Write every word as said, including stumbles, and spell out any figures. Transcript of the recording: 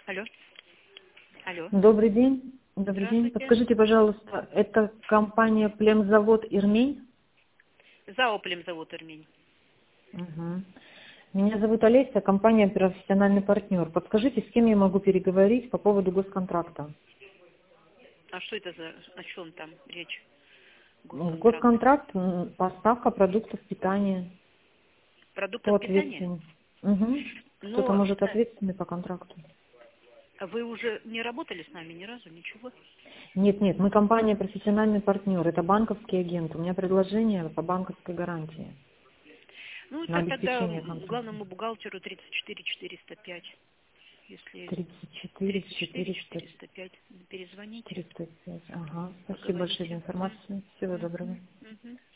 Алло. Алло. Добрый день. Добрый день. Здравствуйте. Подскажите, пожалуйста, это компания Племзавод Ирмень? Заоплем зовут Ирмень. Угу. Меня зовут Олеся, компания «Профессиональный партнер». Подскажите, с кем я могу переговорить по поводу госконтракта? А что это за... О чем там речь? Ну, Госконтракт. Госконтракт, м, поставка продуктов питания. Кто Продуктов питания? ответственен? Угу. Кто-то Но может ответственный по контракту? вы уже не работали с нами ни разу, ничего? Нет, нет, мы компания «Профессиональный партнер». Это банковский агент. У меня предложение по банковской гарантии Ну, на так тогда обеспечение контракта. главному бухгалтеру тридцать четыре четыреста пять. Если тридцать четыре тридцать четыре четыреста четыреста пять перезвоните, триста пять. Ага. Спасибо большое за поговорите. Да. информацию. Всего доброго. Мгм, мгм.